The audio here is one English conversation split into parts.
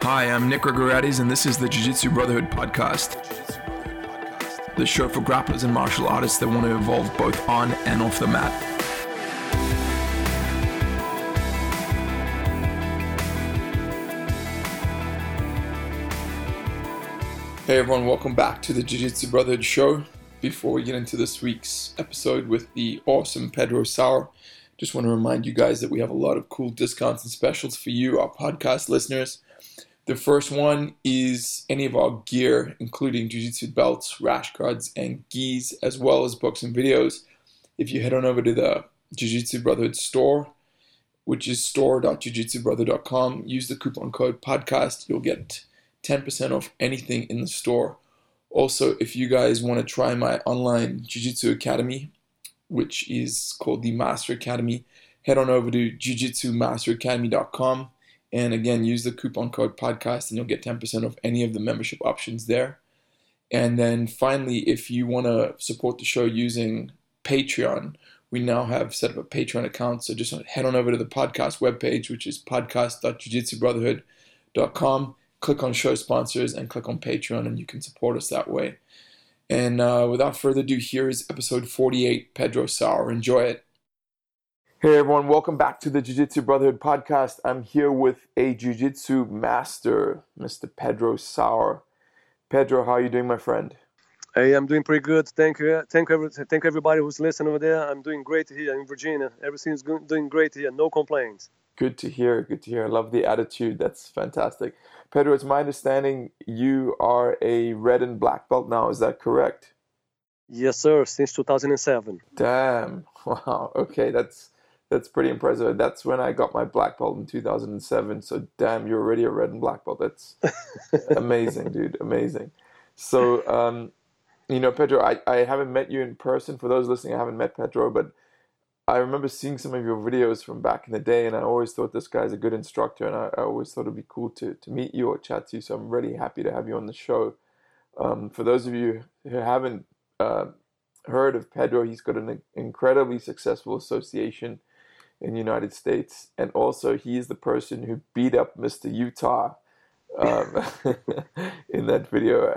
Hi, I'm Nick Gregoriades, and this is the Jiu-Jitsu Brotherhood podcast, the show for grapplers and martial artists that want to evolve both on and off the mat. Hey everyone, welcome back to the Jiu-Jitsu Brotherhood show. Before we get into this week's episode with the awesome Pedro Sauer, just want to remind you guys that we have a lot of cool discounts and specials for you, our podcast listeners. The first one is any of our gear, including jiu-jitsu belts, rash guards, and gis, as well as books and videos. If you head on over to the Jiu-Jitsu Brotherhood store, which is store.jujitsubrother.com, use the coupon code podcast. You'll get 10% off anything in the store. Also, if you guys want to try my online Jiu-Jitsu Academy, which is called the Master Academy, head on over to jujitsumasteracademy.com. And again, use the coupon code podcast and you'll get 10% off any of the membership options there. And then finally, if you want to support the show using Patreon, we now have set up a Patreon account. So just head on over to the podcast webpage, which is podcast.jujitsubrotherhood.com. Click on show sponsors and click on Patreon and you can support us that way. And without further ado, here is episode 48, Pedro Sauer. Enjoy it. Hey everyone, welcome back to the Jiu-Jitsu Brotherhood podcast. I'm here with a Jiu-Jitsu master, Mr. Pedro Sauer. Pedro, how are you doing, my friend? Hey, I'm doing pretty good. Thank you. Thank everybody who's listening over there. I'm doing great here in Virginia. Everything's doing great here. No complaints. Good to hear. Good to hear. I love the attitude. That's fantastic. Pedro, it's my understanding you are a red and black belt now. Is that correct? Yes, sir. Since 2007. Damn. Wow. Okay, that's pretty impressive. That's when I got my black belt in 2007. So damn, you're already a red and black belt. That's amazing, dude. Amazing. So, Pedro, I haven't met you in person. For those listening, I haven't met Pedro, but I remember seeing some of your videos from back in the day, and I always thought this guy's a good instructor, and I always thought it'd be cool to meet you or chat to you. So I'm really happy to have you on the show. For those of you who haven't heard of Pedro, he's got an incredibly successful association in the United States, and also he is the person who beat up Mr. Utah in that video.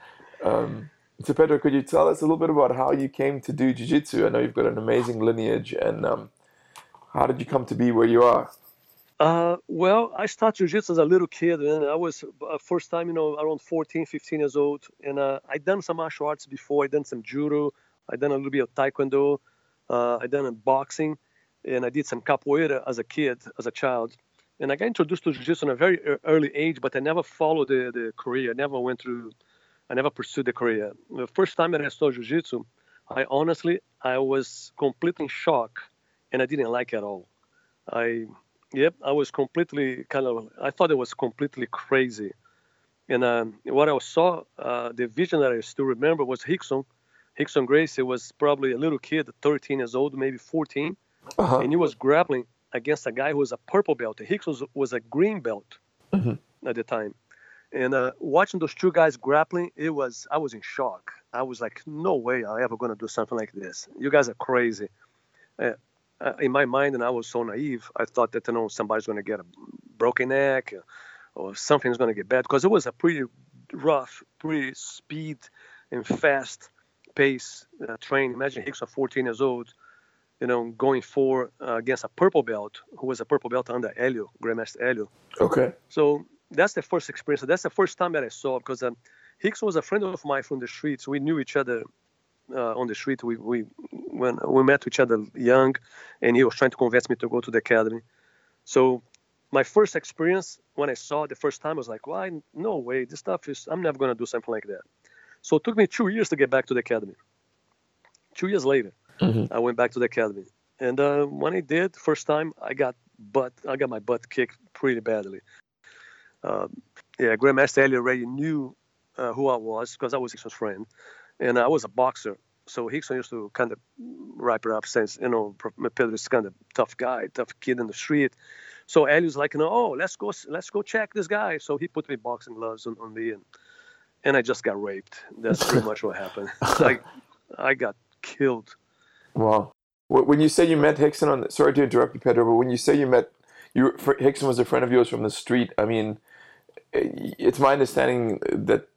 So Pedro, could you tell us a little bit about how you came to do jiu-jitsu? I know you've got an amazing lineage, and how did you come to be where you are? Well, I started jiu-jitsu as a little kid, and I was first time, around 14, 15 years old, and I done some martial arts before. I done some judo, I done a little bit of taekwondo, I done boxing, and I did some capoeira as a child. And I got introduced to jiu-jitsu at a very early age, but I never followed the career. I never pursued the career. The first time that I saw jiu-jitsu, I was completely in shock, and I didn't like it at all. I was completely I thought it was completely crazy. And what I saw, the vision that I still remember was Rickson Gracie was probably a little kid, 13 years old, maybe 14, and he was grappling against a guy who was a purple belt. Rickson was a green belt at the time. And watching those two guys grappling, I was in shock. I was like, no way I'm ever going to do something like this. You guys are crazy. In my mind, and I was so naive, I thought that, somebody's going to get a broken neck or something's going to get bad, because it was a pretty rough, pretty speed and fast pace training. Imagine Rickson, 14 years old, going against a purple belt, who was a purple belt under Helio, Grandmaster Helio. Okay. So that's the first experience. That's the first time that I saw, because Rickson was a friend of mine from the streets. We knew each other on the street. When we met each other young, and he was trying to convince me to go to the academy. So my first experience, when I saw it the first time, I was like, "Why? No way! This stuff I'm never going to do something like that." So it took me 2 years to get back to the academy. 2 years later, I went back to the academy, and when I did, first time, I got my butt kicked pretty badly. Grandmaster Helio already knew who I was, because I was Rickson's friend, and I was a boxer. So Rickson used to kind of wrap it up, since Pedro is kind of tough guy, tough kid in the street. So Helio's like, let's go check this guy. So he put me boxing gloves on me, and I just got raped. That's pretty much what happened. I got killed. Wow. When you say you met Rickson sorry to interrupt you, Pedro, but when you say you met Rickson was a friend of yours from the street, I mean, it's my understanding that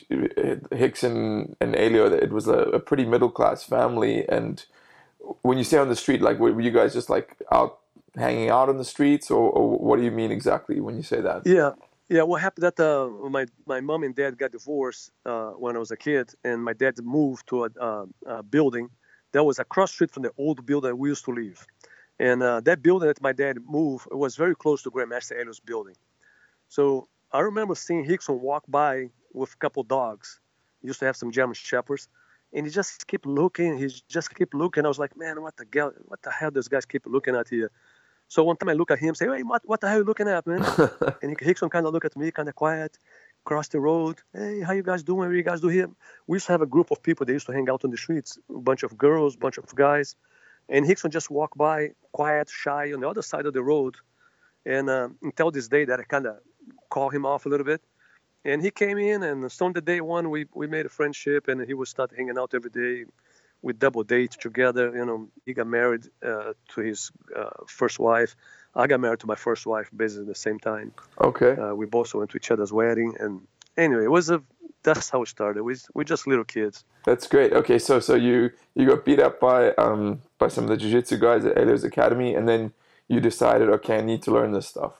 Hickson and Elio, that it was a pretty middle class family. And when you say on the street, like, were you guys just like out hanging out on the streets, or what do you mean exactly when you say that? Yeah, yeah. What happened that my mom and dad got divorced when I was a kid, and my dad moved to a building that was across the street from the old building we used to live. And that building that my dad moved, it was very close to Grandmaster Elio's building. So I remember seeing Hickson walk by with a couple dogs. He used to have some German shepherds, and he just kept looking. He just kept looking. I was like, man, what the hell does guys keep looking at here? So one time I look at him, say, hey, what the hell are you looking at, man? And Hickson kind of look at me, kind of quiet, cross the road. Hey, how you guys doing? What do you guys do here? We used to have a group of people that used to hang out on the streets, a bunch of girls, a bunch of guys. And Hickson just walked by, quiet, shy, on the other side of the road. And until this day that I kind of called him off a little bit. And he came in, and so on the day one, we made a friendship, and he would start hanging out every day. We double date together. You know, he got married to his first wife. I got married to my first wife basically at the same time. Okay. We both went to each other's wedding. And anyway, that's how it started. We're just little kids. That's great. Okay, so you got beat up by some of the jiu-jitsu guys at Elio's Academy, and then you decided, okay, I need to learn this stuff.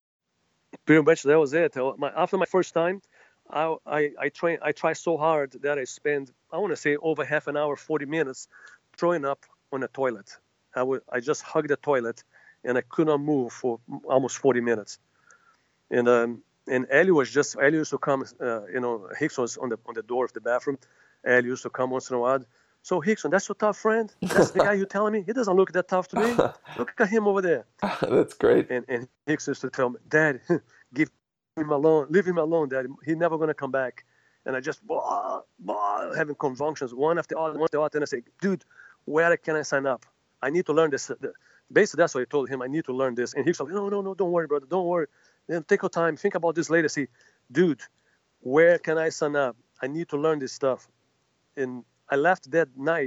Pretty much that was it. After my first time, I tried so hard that I spent, I want to say, over half an hour, 40 minutes throwing up on the toilet. I just hugged the toilet, and I could not move for almost 40 minutes. And Elio used to come, Hickson was on the door of the bathroom. Elio used to come once in a while. So Hickson, that's your tough friend? That's the guy you're telling me? He doesn't look that tough to me. Look at him over there. That's great. And Hickson used to tell me, Dad, give him alone. Leave him alone, Dad. He's never going to come back. And I just, having convulsions, one after the other. And I say, dude, where can I sign up? I need to learn this. Basically, that's what I told him. I need to learn this. And Hickson, no, don't worry, brother. Don't worry. Then take your time. Think about this later. Say, dude, where can I sign up? I need to learn this stuff. And I left that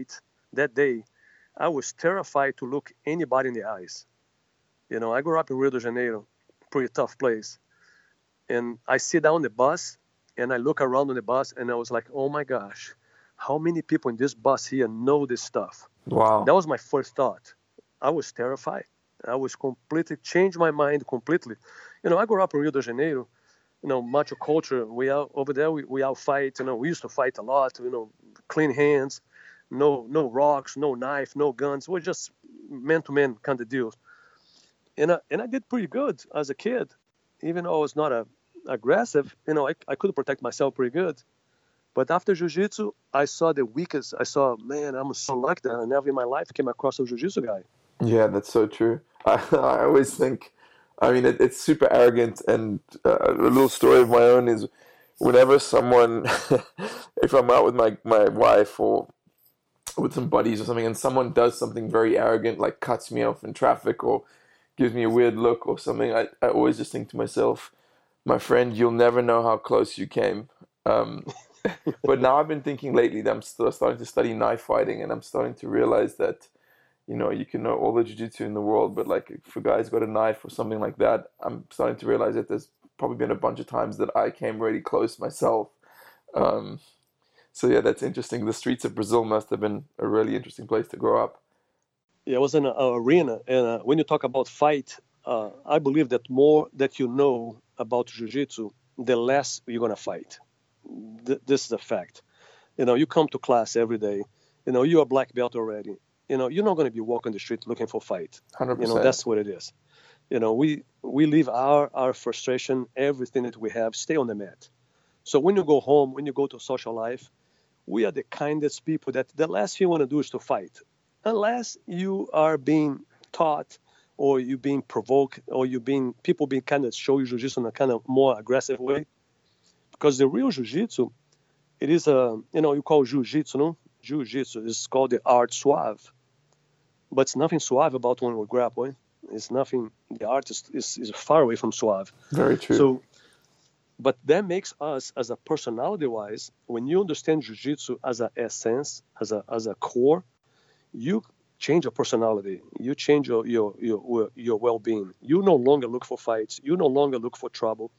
day, I was terrified to look anybody in the eyes. You know, I grew up in Rio de Janeiro, pretty tough place. And I sit down on the bus, and I look around on the bus, and I was like, oh my gosh, how many people in this bus here know this stuff? Wow. That was my first thought. I was terrified. I was completely, changed my mind completely. You know, I grew up in Rio de Janeiro. You know, macho culture. Over there. We all fight. You know, we used to fight a lot. You know, clean hands, no rocks, no knife, no guns. We're just man-to-man kind of deals. And I did pretty good as a kid, even though I was not aggressive. You know, I could protect myself pretty good. But after jiu-jitsu, I saw the weakest. I saw, man, I'm so lucky that I never in my life came across a jiu-jitsu guy. Yeah, that's so true. I always think, I mean, it's super arrogant. And a little story of my own is whenever someone, if I'm out with my wife or with some buddies or something, and someone does something very arrogant, like cuts me off in traffic or gives me a weird look or something, I always just think to myself, my friend, you'll never know how close you came. But now I've been thinking lately that I'm still starting to study knife fighting, and I'm starting to realize that, you know, you can know all the jiu-jitsu in the world, but like if a guy's got a knife or something like that, I'm starting to realize that there's probably been a bunch of times that I came really close myself. So yeah, that's interesting. The streets of Brazil must have been a really interesting place to grow up. Yeah, it was an arena. And when you talk about fight, I believe that more that you know about jiu-jitsu, the less you're going to fight. This is a fact. You know, you come to class every day. You know, you're a black belt already. You know, you're not going to be walking the street looking for fight. 100%. You know, that's what it is. You know, we leave our frustration, everything that we have, stay on the mat. So when you go home, when you go to social life, we are the kindest people that the last thing you want to do is to fight. Unless you are being taught or you're being provoked or people being kind of show you jiu-jitsu in a kind of more aggressive way. Because the real jiu-jitsu, it is you call jiu-jitsu, no? Jiu-jitsu is called the art suave. But it's nothing suave about when we grapple. It's nothing, the art is far away from suave. Very true. So, but that makes us, as a personality-wise, when you understand jiu-jitsu as an essence, as a core, you change your personality. You change your well-being. You no longer look for fights. You no longer look for trouble.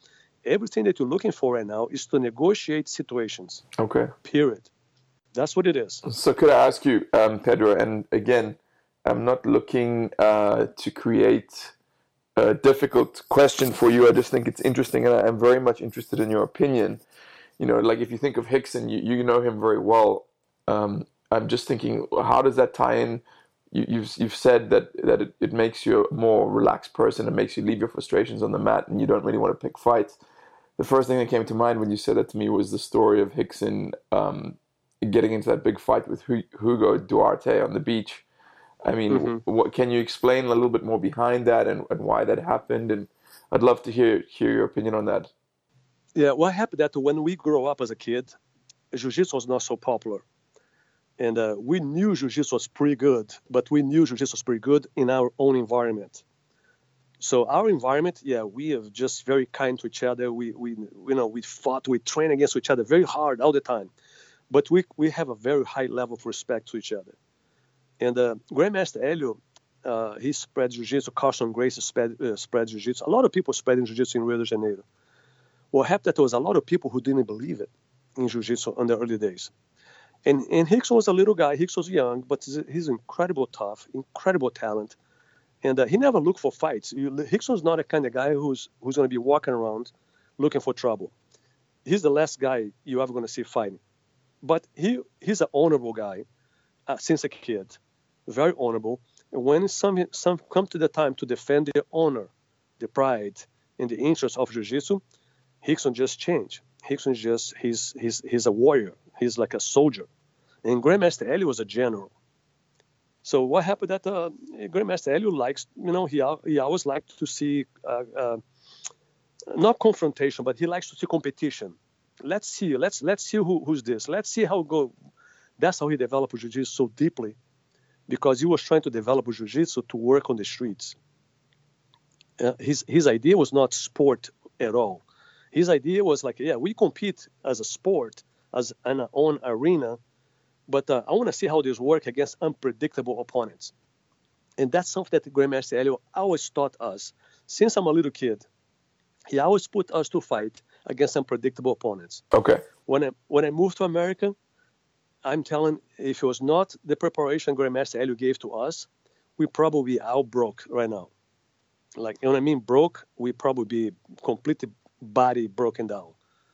everything that you're looking for right now is to negotiate situations. Okay. Period. That's what it is. So could I ask you, Pedro, and again, I'm not looking to create a difficult question for you. I just think it's interesting, and I'm very much interested in your opinion. Like if you think of Rickson, you know him very well. I'm just thinking, how does that tie in? You've said that it makes you a more relaxed person. It makes you leave your frustrations on the mat, and you don't really want to pick fights. The first thing that came to mind when you said that to me was the story of Rickson getting into that big fight with Hugo Duarte on the beach. I mean, what can you explain a little bit more behind that and why that happened? And I'd love to hear your opinion on that. Yeah, what happened that when we grew up as a kid, jiu-jitsu was not so popular. And we knew jiu-jitsu was pretty good, but we knew jiu-jitsu was pretty good in our own environment. So our environment, we are just very kind to each other. We fought, we train against each other very hard all the time. But we have a very high level of respect to each other. And Grandmaster Helio, he spread jiu-jitsu. Carson Gracie spread jiu-jitsu. A lot of people spread in jiu-jitsu in Rio de Janeiro. What happened that there was a lot of people who didn't believe it in jiu-jitsu in the early days. And Rickson was a little guy. Rickson was young, but he's incredible tough, incredible talent. And he never looked for fights. Rickson's not a kind of guy who's going to be walking around looking for trouble. He's the last guy you're ever going to see fighting. But he's an honorable guy since a kid, very honorable. And when some come to the time to defend the honor, the pride, and the interest of jiu-jitsu, Rickson just changed. Rickson he's a warrior. He's like a soldier. And Grandmaster Helio was a general. So what happened that Grandmaster Helio likes, he always liked to see, not confrontation, but he likes to see competition. Let's see who's this. Let's see how it go. That's how he developed jiu-jitsu so deeply, because he was trying to develop jiu-jitsu to work on the streets. His idea was not sport at all. His idea was like, we compete as a sport, as an own arena, but I want to see how this works against unpredictable opponents. And that's something that Grandmaster Helio always taught us. Since I'm a little kid, he always put us to fight against unpredictable opponents. Okay. When I moved to America, I'm telling, if it was not the preparation Grandmaster Helio gave to us, we probably be all broke right now. Like, you know what I mean? Broke, we probably be completely body broken down.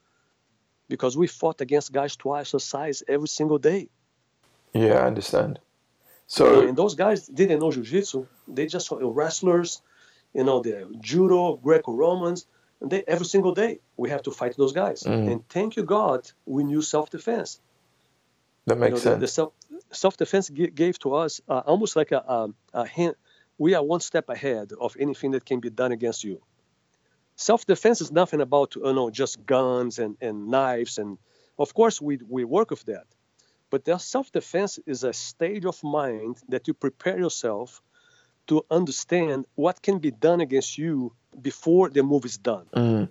Because we fought against guys twice the size every single day. Yeah, I understand. So, and those guys didn't know jiu-jitsu. They just saw wrestlers, the judo, Greco-Romans, and every single day we have to fight those guys. And thank you God, we knew self-defense. That makes sense. The self-defense gave to us almost like a hint. We are one step ahead of anything that can be done against you. Self-defense is nothing about just guns and knives, and of course we work with that. But the self-defense is a state of mind that you prepare yourself to understand what can be done against you before the move is done.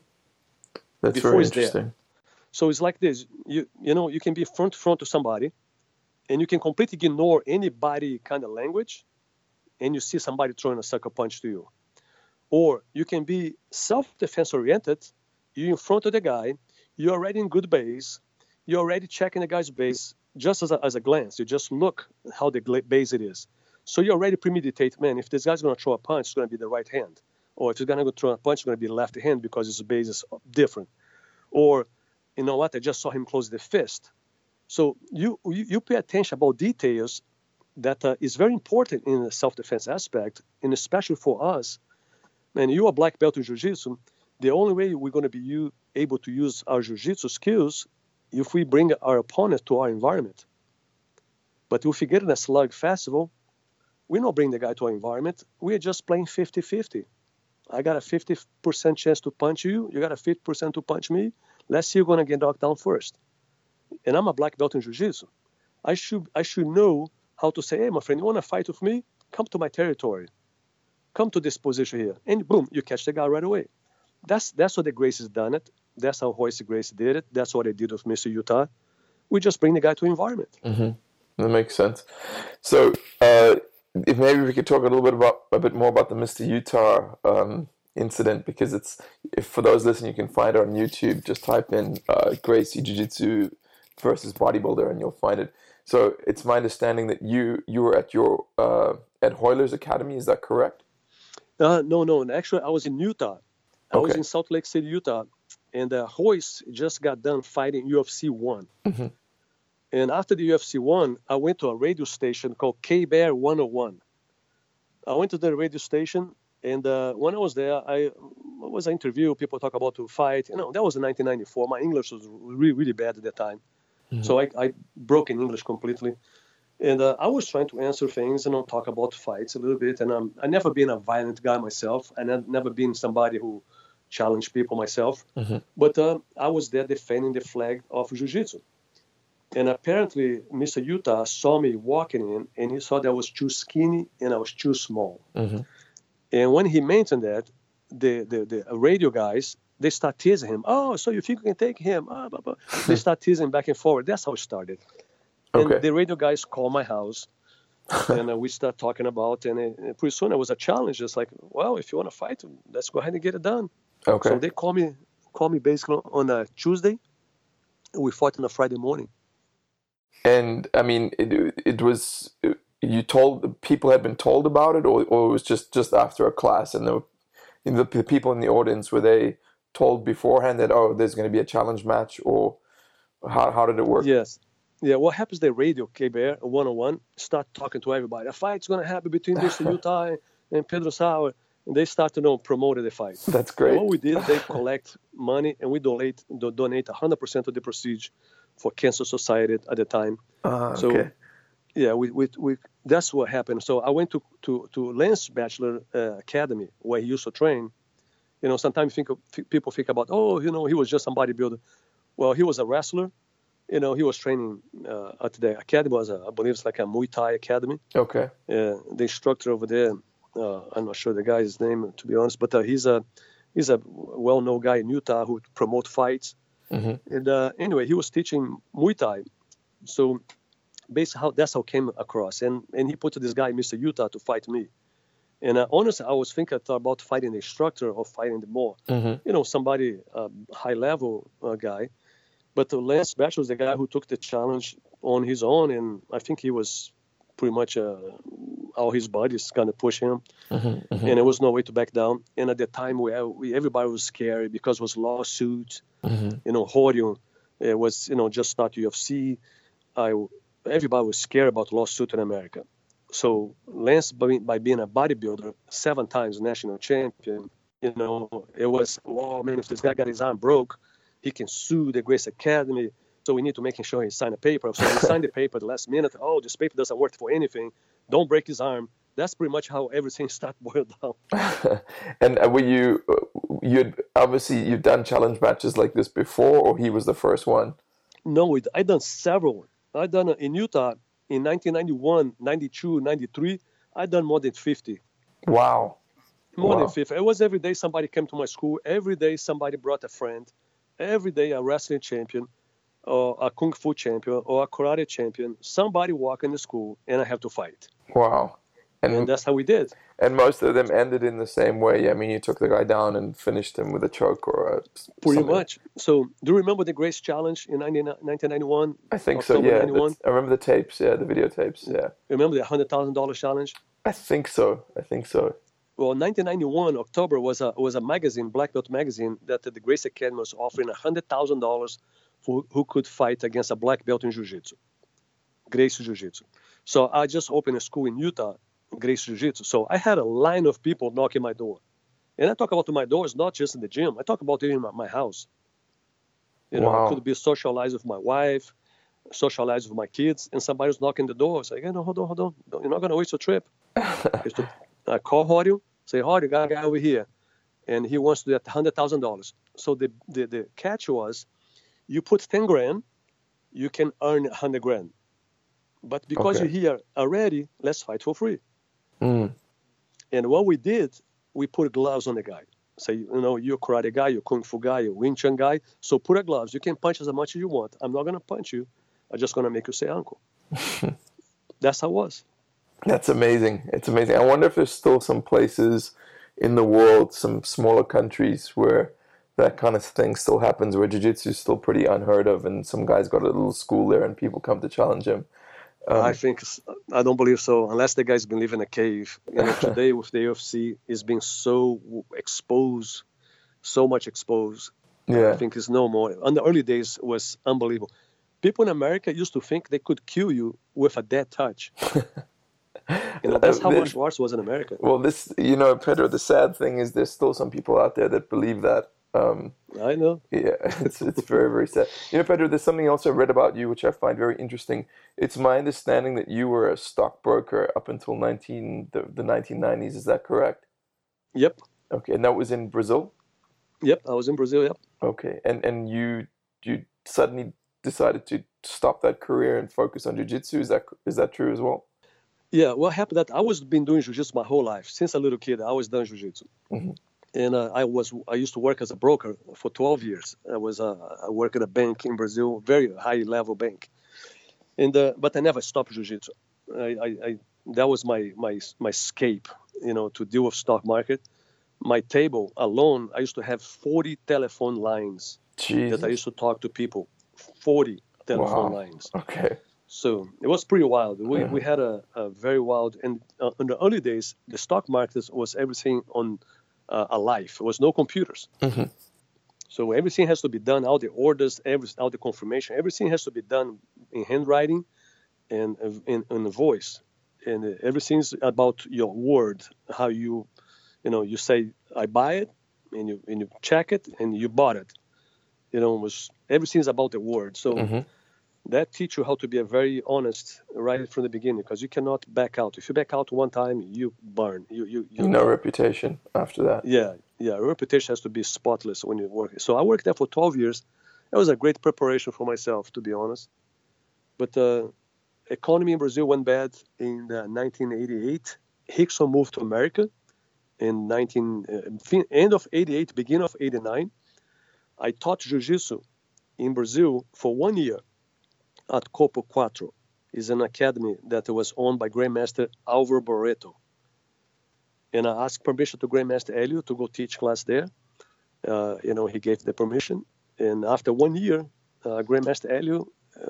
That's before very it's interesting. There. So it's like this. You can be front to somebody, and you can completely ignore any body kind of language, and you see somebody throwing a sucker punch to you. Or you can be self-defense oriented. You're in front of the guy. You're already in good base. You're already checking the guy's base just as a glance. You just look how the base it is. So you already premeditate, man, if this guy's going to throw a punch, it's going to be the right hand. Or if he's going to throw a punch, it's going to be the left hand because his base is different. Or, you know what, I just saw him close the fist. So you pay attention about details that is very important in the self-defense aspect, and especially for us. Man, you are black belt in jiu-jitsu. The only way we're going to be able to use our jiu-jitsu skills if we bring our opponent to our environment. But if we get in a slug festival, we're not bringing the guy to our environment. We're just playing 50-50. I got a 50% chance to punch you. You got a 50% to punch me. Let's see who's going to get knocked down first. And I'm a black belt in jiu-jitsu. I should know how to say, hey, my friend, you want to fight with me? Come to my territory. Come to this position here. And boom, you catch the guy right away. That's what the Gracies done it. That's how Royce Gracie did it. That's what I did with Mr. Utah. We just bring the guy to environment. That makes sense. So if maybe we could talk a bit more about the Mr. Utah incident, because it's, if for those listening, you can find it on YouTube. Just type in Gracie Jiu-Jitsu versus bodybuilder, and you'll find it. So it's my understanding that you were at your at Hoyler's Academy. Is that correct? No. Actually, I was in Utah. I was Okay. in Salt Lake City, Utah, and Royce just got done fighting UFC 1. Mm-hmm. And after the UFC 1, I went to a radio station called K-Bear 101. I went to the radio station, and when I was there, I was an interview. People talk about to fight. That was in 1994. My English was really, really bad at that time. Mm-hmm. So I broke in English completely. And I was trying to answer things and talk about fights a little bit. And I've never been a violent guy myself. And I've never been somebody who challenged people myself. Mm-hmm. But I was there defending the flag of Jiu-Jitsu. And apparently, Mr. Utah saw me walking in, and he saw that I was too skinny and I was too small. Mm-hmm. And when he mentioned that, the radio guys, they start teasing him. Oh, so you think you can take him? Blah, blah. They start teasing back and forward. That's how it started. Okay. And the radio guys call my house, and we start talking about, and pretty soon it was a challenge. It's like, well, if you want to fight, let's go ahead and get it done. Okay. So they call me basically on a Tuesday. We fought on a Friday morning. And I mean, it was, you told, people had been told about it, or it was just after a class, and the people in the audience, were they told beforehand that, oh, there's going to be a challenge match, or how did it work? Yes. Yeah, what happens, the radio, K-Bear 101, start talking to everybody. A fight's going to happen between Mr. Utah and Pedro Sauer. And they start to promote the fight. That's great. And what we did, they collect money, and we donate 100% of the proceeds for Cancer Society at the time. Okay. So, yeah, we that's what happened. So I went to Lance Bachelor Academy, where he used to train. Sometimes people think about, he was just some bodybuilder. Well, he was a wrestler. He was training at the academy. I believe it's like a Muay Thai academy. Okay. The instructor over there, I'm not sure the guy's name, to be honest, but he's a well-known guy in Utah who promote fights. Mm-hmm. And anyway, he was teaching Muay Thai. So basically, that's how it came across. And he put this guy, Mr. Utah, to fight me. And honestly, I was thinking about fighting the instructor or fighting the more, somebody high-level guy. But Lance Bachelor was the guy who took the challenge on his own, and I think he was pretty much all his buddies kind of push him, and there was no way to back down. And at the time, everybody was scared because it was lawsuits. Rorion was just start UFC. Everybody was scared about lawsuit in America. So Lance, by being a bodybuilder, 7 times national champion, it was, oh man, if this guy got his arm broke, he can sue the Gracie Academy. So we need to make sure he sign a paper. So he signed the paper at the last minute. Oh, this paper doesn't work for anything. Don't break his arm. That's pretty much how everything started boiled down. And were obviously you've done challenge matches like this before, or he was the first one? No, I done several. I done in Utah in 1991, 92, 93. I done more than 50. Wow. More than 50. It was every day somebody came to my school. Every day somebody brought a friend. Every day a wrestling champion, or a kung fu champion, or a karate champion. Somebody walk in the school, and I have to fight. Wow. And that's how we did. And most of them ended in the same way. I mean, you took the guy down and finished him with a choke or pretty much. So, do you remember the Grace Challenge in 1991? I think so, yeah. I remember the tapes, the videotapes, yeah. Remember the $100,000 challenge? I think so. Well, 1991, October, was a magazine, Black Belt magazine, that the Gracie Academy was offering $100,000 for who could fight against a black belt in Jiu-Jitsu, Gracie Jiu-Jitsu. So I just opened a school in Utah, Gracie Jiu-Jitsu. So I had a line of people knocking my door. And I talk about my doors not just in the gym. I talk about it in my house. I could be socialized with my wife, socialized with my kids, and somebody's knocking the door. It's like, hold on. You're not going to waste your trip. I call Rorion, say, Rorion, got a guy over here, and he wants to get $100,000. So the catch was, you put 10 grand, you can earn 100 grand. But because you're here already, let's fight for free. And what we did, we put gloves on the guy. Say, you're a karate guy, you're a kung fu guy, you're a Wing Chun guy, so put a gloves. You can punch as much as you want. I'm not going to punch you. I'm just going to make you say uncle. That's how it was. That's amazing. It's amazing. I wonder if there's still some places in the world, some smaller countries where that kind of thing still happens, where jiu-jitsu is still pretty unheard of, and some guy's got a little school there and people come to challenge him. I think I don't believe so, unless the guy's been living in a cave. Today with the UFC is being so exposed, so much exposed. I think it's no more. In the early days was unbelievable. People in America used to think they could kill you with a dead touch. That's how martial arts was in America. Well, Pedro, the sad thing is there's still some people out there that believe that. I know. Yeah, it's very, very sad. Pedro, there's something else I read about you which I find very interesting. It's my understanding that you were a stockbroker up until the 1990s. Is that correct? Yep. Okay, and that was in Brazil? Yep, I was in Brazil, yep. Okay, and you suddenly decided to stop that career and focus on jiu-jitsu. Is that true as well? Yeah, what happened that I was been doing jiu-jitsu my whole life. Since a little kid, I always done jiu-jitsu. Mm-hmm. And I used to work as a broker for 12 years. I worked at a bank in Brazil, very high level bank. But I never stopped jiu-jitsu. That was my escape, to deal with stock market. My table alone, I used to have 40 telephone lines that I used to talk to people. 40 telephone lines. Okay. So it was pretty wild. We had a very wild, and in the early days, the stock market was everything on alive. There was no computers. Mm-hmm. So everything has to be done, all the orders, all the confirmation, everything has to be done in handwriting and in voice. And everything's about your word, how you say, I buy it, and you check it, and you bought it. Everything's about the word. So that teaches you how to be a very honest right from the beginning, because you cannot back out. If you back out one time, you burn. You no reputation after that. Yeah. Reputation has to be spotless when you work. So I worked there for 12 years. That was a great preparation for myself, to be honest. But the economy in Brazil went bad in 1988. Rickson moved to America in end of 88, beginning of 89. I taught jiu-jitsu in Brazil for 1 year at Copo Quatro. Is an academy that was owned by Grandmaster Alvaro Barreto. And I asked permission to Grandmaster Helio to go teach class there. He gave the permission. And after 1 year, Grandmaster Helio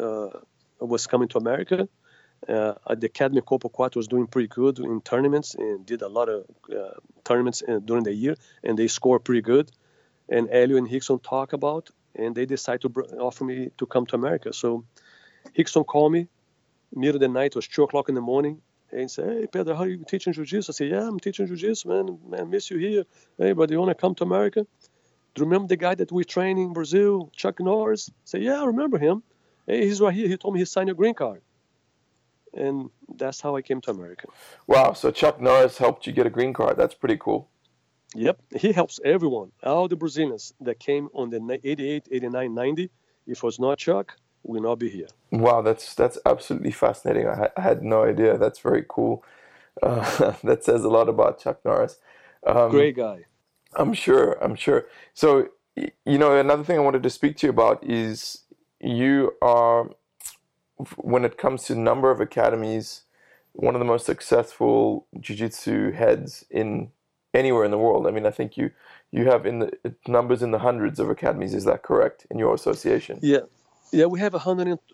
was coming to America. At the Academy Copo Quatro was doing pretty good in tournaments and did a lot of tournaments during the year. And they scored pretty good. And Helio and Rickson talk about, and they decided to offer me to come to America. So Rickson called me, middle of the night, it was 2 o'clock in the morning, and said, "Hey, Pedro, how are you teaching jiu-jitsu?" I said, "Yeah, I'm teaching jiu-jitsu, man. I miss you here. Hey, but you want to come to America? Do you remember the guy that we trained in Brazil, Chuck Norris?" I said, "Yeah, I remember him. Hey, he's right here. He told me he signed your green card." And that's how I came to America. Wow, so Chuck Norris helped you get a green card. That's pretty cool. Yep, he helps everyone. All the Brazilians that came on the 88, 89, 90, if it was not Chuck, we will not be here. Wow, that's absolutely fascinating. I had no idea. That's very cool. That says a lot about Chuck Norris. Great guy. I'm sure. So, another thing I wanted to speak to you about is you are, when it comes to number of academies, one of the most successful jiu-jitsu heads in anywhere in the world. I mean, I think you have numbers in the hundreds of academies. Is that correct in your association? Yeah, we have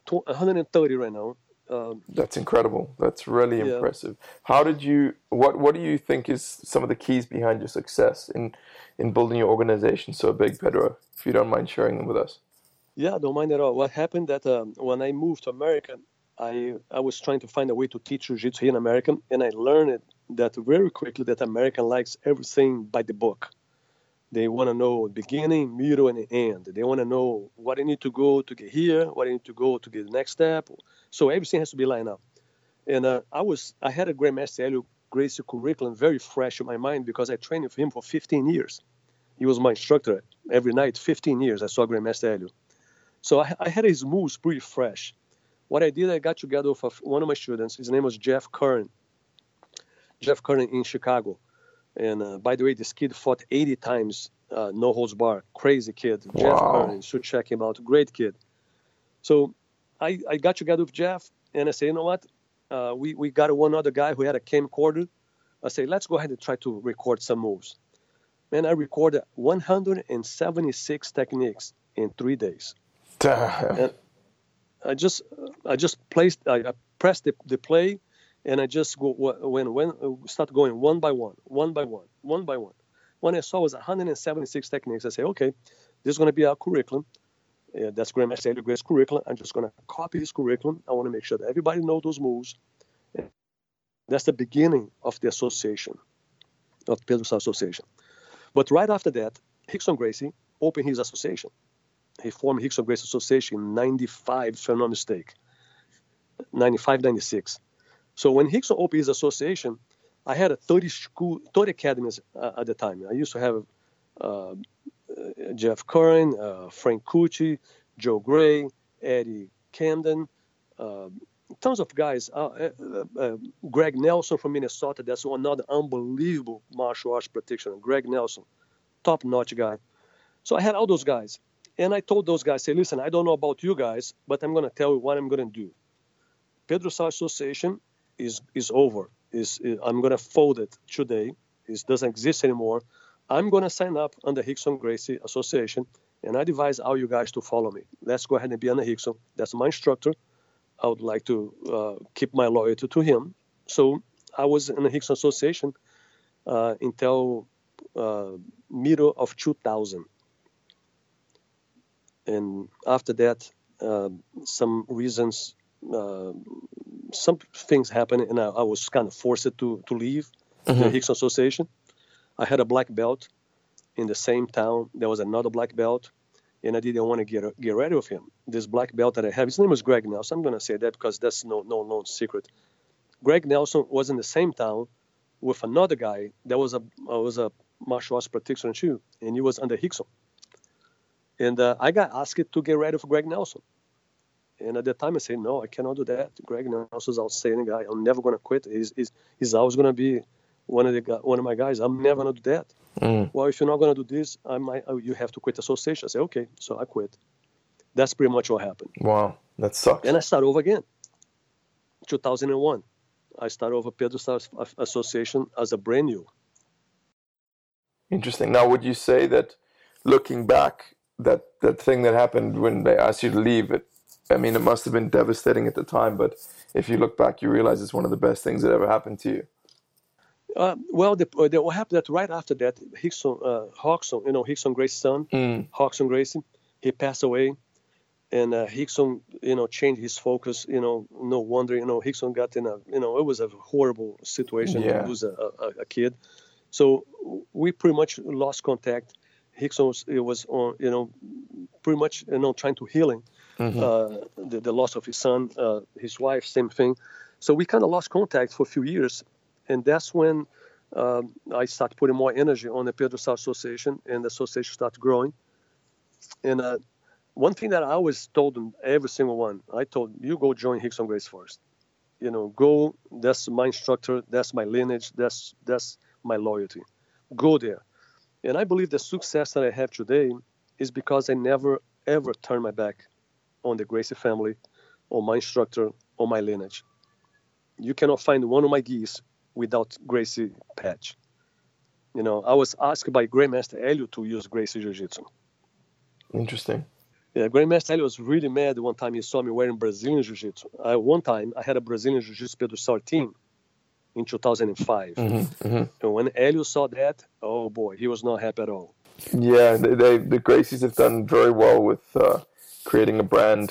130 right now. That's incredible. That's really impressive. How did you? What do you think is some of the keys behind your success in building your organization so big, Pedro? If you don't mind sharing them with us. Yeah, I don't mind at all. What happened that when I moved to America, I was trying to find a way to teach jiu-jitsu here in America, and I learned that very quickly that American likes everything by the book. They want to know beginning, middle, and end. They want to know what I need to go to get here, what I need to go to get the next step. So everything has to be lined up. And I had a Grandmaster Helio Gracie curriculum very fresh in my mind because I trained with him for 15 years. He was my instructor every night, 15 years. I saw Grandmaster Helio. So I had his moves pretty fresh. What I did, I got together with one of my students. His name was Jeff Curran. Jeff Curran in Chicago. And by the way, this kid fought 80 times, no holds bar. Crazy kid. Wow. Jeff Curran, you should check him out. Great kid. So I got together with Jeff, and I said, you know what? We got one other guy who had a camcorder. I say, let's go ahead and try to record some moves. Man, I recorded 176 techniques in 3 days. And I just I pressed the play, and I just go start going one by one, one by one, one by one. When I saw it was 176 techniques, I say, okay, this is going to be our curriculum. That's Grandmaster Helio Gracie curriculum. I'm just going to copy his curriculum. I want to make sure that everybody knows those moves. And that's the beginning of the association, of Pedro Sauer Association. But right after that, Rickson Gracie opened his association. He formed Rickson Gracie Association in 95, if I'm not mistaken, 95, 96. So when Rickson opened his association, I had 30 academies at the time. I used to have Jeff Curran, Frank Cucci, Joe Gray, Eddie Camden, tons of guys. Greg Nelson from Minnesota, that's another unbelievable martial arts practitioner. Greg Nelson, top-notch guy. So I had all those guys. And I told those guys, say, listen, I don't know about you guys, but I'm going to tell you what I'm going to do. Pedro Sauer Association is over. I'm going to fold it today. It doesn't exist anymore. I'm going to sign up under Rickson Gracie Association, and I advise all you guys to follow me. Let's go ahead and be under Rickson. That's my instructor. I would like to keep my loyalty to him. So I was in the Rickson Association until middle of 2000. And after that, some reasons, some things happened, and I was kind of forced to leave the Rickson Association. I had a black belt in the same town. There was another black belt, and I didn't want to get rid of him. This black belt that I have, his name was Greg Nelson. I'm going to say that because that's no known secret. Greg Nelson was in the same town with another guy that was a martial arts practitioner too, and he was under Rickson. And I got asked to get rid of Greg Nelson. And at the time, I said, no, I cannot do that. Greg Nelson's an outstanding guy. I'm never going to quit. He's always going to be one of my guys. I'm never going to do that. Well, if you're not going to do this, you have to quit the association. I said, okay, so I quit. That's pretty much what happened. Wow, that sucks. And I started over again. 2001, I started over Pedro Sauer Association as a brand new. Interesting. Now, would you say that looking back, that thing that happened when they asked you to leave, it must have been devastating at the time, but if you look back, you realize it's one of the best things that ever happened to you. What happened that right after that, Rickson, Rickson Gracie's son, Rickson Gracie, he passed away, and Rickson, changed his focus. No wonder, Rickson got in it was a horrible situation to lose a kid. So we pretty much lost contact. Rickson was on, pretty much, trying to healing the loss of his son, his wife, same thing. So we kind of lost contact for a few years. And that's when I started putting more energy on the Pedro Sauer Association, and the association started growing. And one thing that I always told them, every single one, I told, you go join Rickson Gracie first. Go, that's my instructor, that's my lineage, that's my loyalty. Go there. And I believe the success that I have today is because I never, ever turned my back on the Gracie family, on my instructor, on my lineage. You cannot find one of my geese without Gracie patch. I was asked by Grandmaster Helio to use Gracie Jiu-Jitsu. Interesting. Yeah, Grandmaster Helio was really mad one time he saw me wearing Brazilian Jiu-Jitsu. One time, I had a Brazilian Jiu-Jitsu Pedro Sauer team in 2005. And when Helio saw that, oh boy, he was not happy at all. Yeah, the Gracies have done very well with creating a brand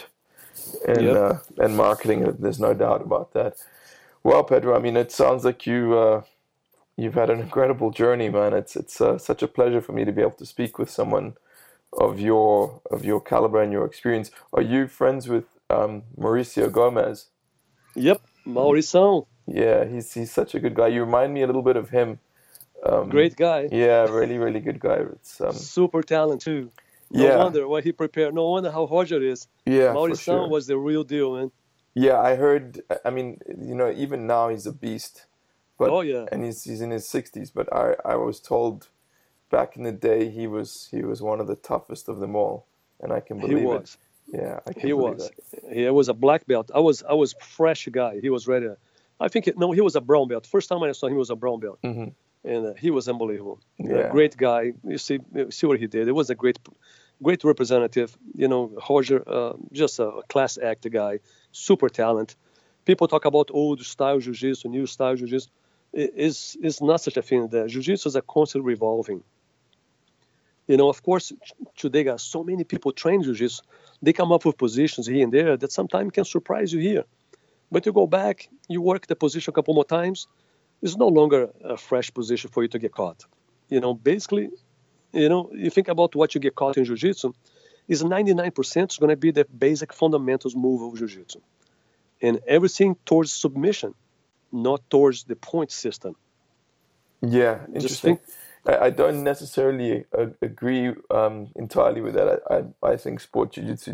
and marketing it. There's no doubt about that. Well, Pedro, it sounds like you've had an incredible journey, man. It's such a pleasure for me to be able to speak with someone of your caliber and your experience. Are you friends with Mauricio Gomez? Yep, Mauricio. Yeah, he's such a good guy. You remind me a little bit of him. Great guy. Yeah, really, really good guy. It's super talent too. No wonder what he prepared. No wonder how hard it is. Yeah, Mauricio was the real deal, man. Yeah, I heard. Even now he's a beast. But, and he's in his 60s. But I was told back in the day he was one of the toughest of them all, and I can believe it. Yeah, I can believe that. He was a black belt. I was fresh guy. He was ready I think no, he was a brown belt. First time I saw him, he was a brown belt, Hmm. and he was unbelievable. Yeah. Great guy. You see what he did. It was a great representative. Roger, just a class act guy, super talent. People talk about old style jiu-jitsu, new style jiu-jitsu. Is not such a thing. The jiu-jitsu is a constantly revolving. Of course, today got so many people train jiu-jitsu. They come up with positions here and there that sometimes can surprise you here. But you go back, you work the position a couple more times, it's no longer a fresh position for you to get caught. Basically, you think about what you get caught in jiu-jitsu, is 99% is going to be the basic fundamentals move of jiu-jitsu. And everything towards submission, not towards the point system. Yeah, interesting. I don't necessarily agree entirely with that. I think sport jiu-jitsu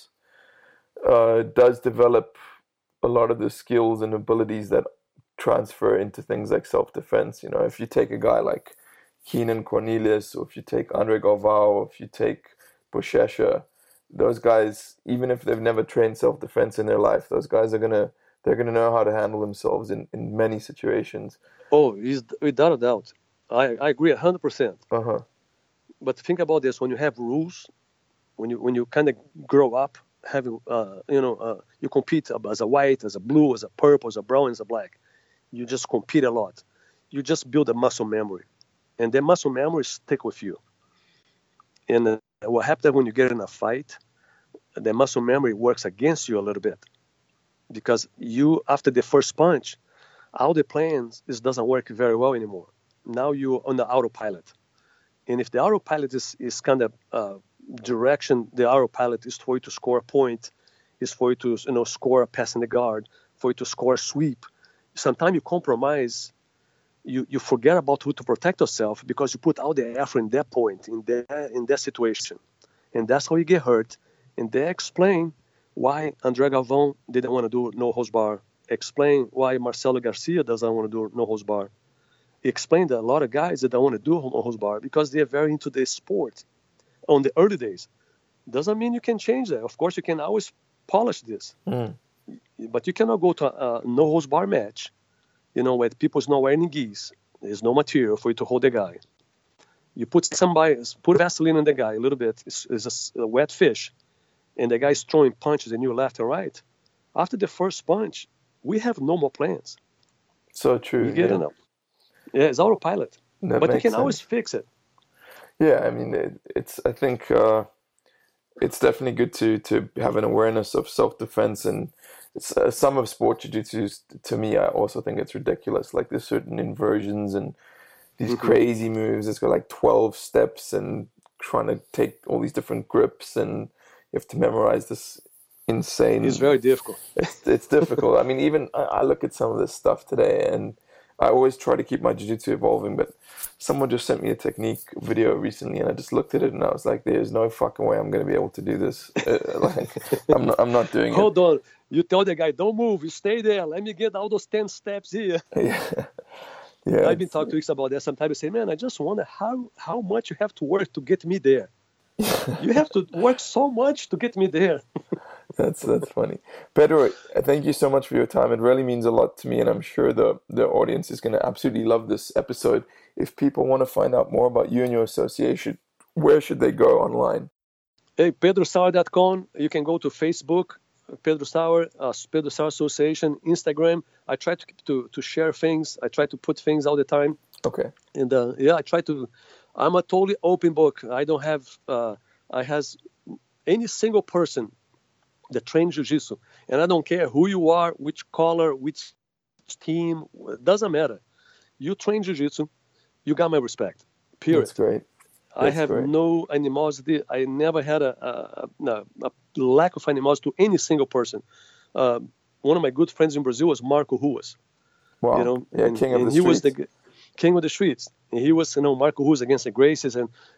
does develop a lot of the skills and abilities that transfer into things like self-defense. If you take a guy like Keenan Cornelius, or if you take Andre Galvao, or if you take Buchecha, those guys, even if they've never trained self-defense in their life, those guys they're gonna know how to handle themselves in many situations. Oh, without a doubt. I agree 100%. Uh-huh. But think about this: when you have rules, when you kind of grow up, having you compete as a white, as a blue, as a purple, as a brown, as a black. You just compete a lot. You just build a muscle memory, and that muscle memory stick with you. And what happens when you get in a fight, the muscle memory works against you a little bit, because you, after the first punch, all the plans doesn't work very well anymore. Now you're on the autopilot, and if the autopilot is kind of direction, the autopilot is for you to score a point, is for you to score a pass in the guard, for you to score a sweep. Sometimes you compromise, you forget about who to protect yourself because you put all the effort in that point, in that situation, and that's how you get hurt. And they explain why Andre Galvão didn't want to do no holds bar. Explain why Marcelo Garcia doesn't want to do no holds bar. Explain that a lot of guys that don't want to do no holds bar because they're very into the sport on the early days. Doesn't mean you can change that. Of course, you can always polish this. But you cannot go to a no holds bar match, where people's not wearing gis. There's no material for you to hold the guy. You put Vaseline on the guy a little bit. It's a wet fish, and the guy's throwing punches in you left and right. After the first punch, we have no more plans. So true. You get it now. Yeah, it's autopilot. But you can always fix it. Yeah, I mean, I think it's definitely good to have an awareness of self-defense, and some of sport jiu-jitsu, to me, I also think it's ridiculous. Like, there's certain inversions and these crazy moves. It's got like 12 steps and trying to take all these different grips, and you have to memorize this insane. It's very difficult. It's difficult. I mean, even I look at some of this stuff today, and I always try to keep my jiu-jitsu evolving, but someone just sent me a technique video recently, and I just looked at it, and I was like, "There's no fucking way I'm going to be able to do this. I'm not doing it." Hold on. You tell the guy, "Don't move. You stay there. Let me get all those 10 steps here." Yeah. I've been talking to Ix about that. Sometimes I say, "Man, I just wonder how much you have to work to get me there. You have to work so much to get me there." That's funny. Pedro, thank you so much for your time. It really means a lot to me, and I'm sure the audience is going to absolutely love this episode. If people want to find out more about you and your association, where should they go online? Hey, PedroSauer.com. You can go to Facebook, Pedro Sauer Association, Instagram. I try to share things. I try to put things all the time. Okay. And I try to. I'm a totally open book. I don't have. I has any single person that trains jiu-jitsu, and I don't care who you are, which color, which team. It doesn't matter. You train jiu-jitsu, you got my respect. Period. That's great. I have no animosity. I never had a lack of animosity to any single person. One of my good friends in Brazil was Marco Ruas. Wow. King of the streets. He was the king of the streets. And he was, Marco Ruas against the Gracies.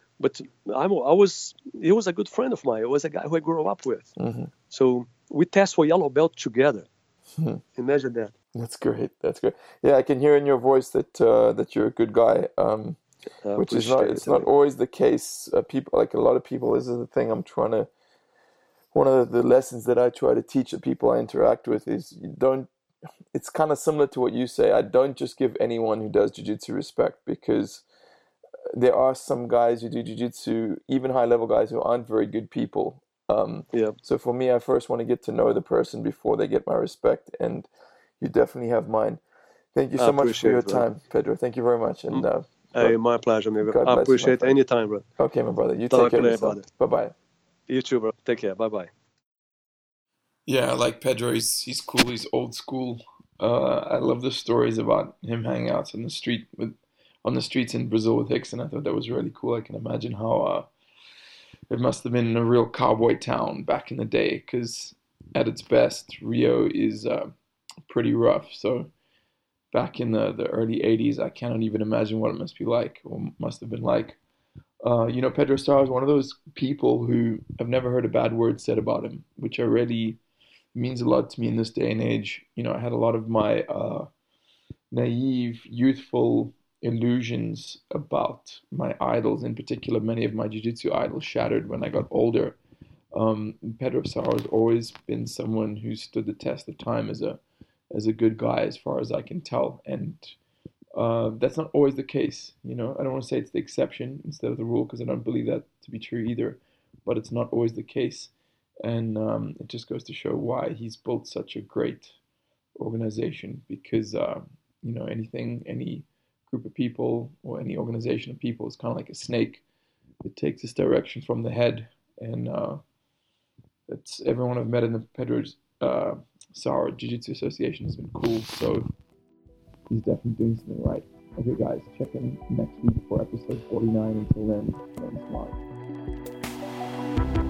He was a good friend of mine. He was a guy who I grew up with. Mm-hmm. So we test for yellow belt together. Mm-hmm. Imagine that. That's great. Yeah, I can hear in your voice that you're a good guy. Which is not always the case. People, like a lot of people, this is the thing one of the lessons that I try to teach the people I interact with is you don't it's kind of similar to what you say. I don't just give anyone who does jiu-jitsu respect, because there are some guys who do jiu-jitsu, even high-level guys, who aren't very good people. Yeah, So for me, I first want to get to know the person before they get my respect, and you definitely have mine. Thank you I so much for appreciate your it, bro. time, Pedro. Thank you very much, and Hey, my pleasure, amigo. God I bless you, my appreciate friend. any time, bro. Okay, my brother. You take Talk care of later, yourself. brother. Bye-bye. You too, bro. Take care. Bye bye. Yeah, I like Pedro. He's cool. He's old school. I love the stories about him hanging out on the streets in Brazil with Hickson. I thought that was really cool. I can imagine how it must have been a real cowboy town back in the day, because at its best, Rio is pretty rough. So back in the early 80s, I cannot even imagine what it must be like, or must have been like. Pedro Starr is one of those people who I've never heard a bad word said about him, which I really means a lot to me in this day and age. I had a lot of my naive, youthful illusions about my idols, in particular, many of my jiu-jitsu idols shattered when I got older. Pedro Sauer has always been someone who stood the test of time as a good guy, as far as I can tell, and that's not always the case. I don't want to say it's the exception instead of the rule, because I don't believe that to be true either, but it's not always the case. And it just goes to show why he's built such a great organization, because, any group of people or any organization of people is kind of like a snake. It takes its direction from the head, and it's everyone I've met in the Pedro Sauer Jiu-Jitsu Association has been cool, so he's definitely doing something right. Okay, guys, check in next week for episode 49. Until then, learn smart.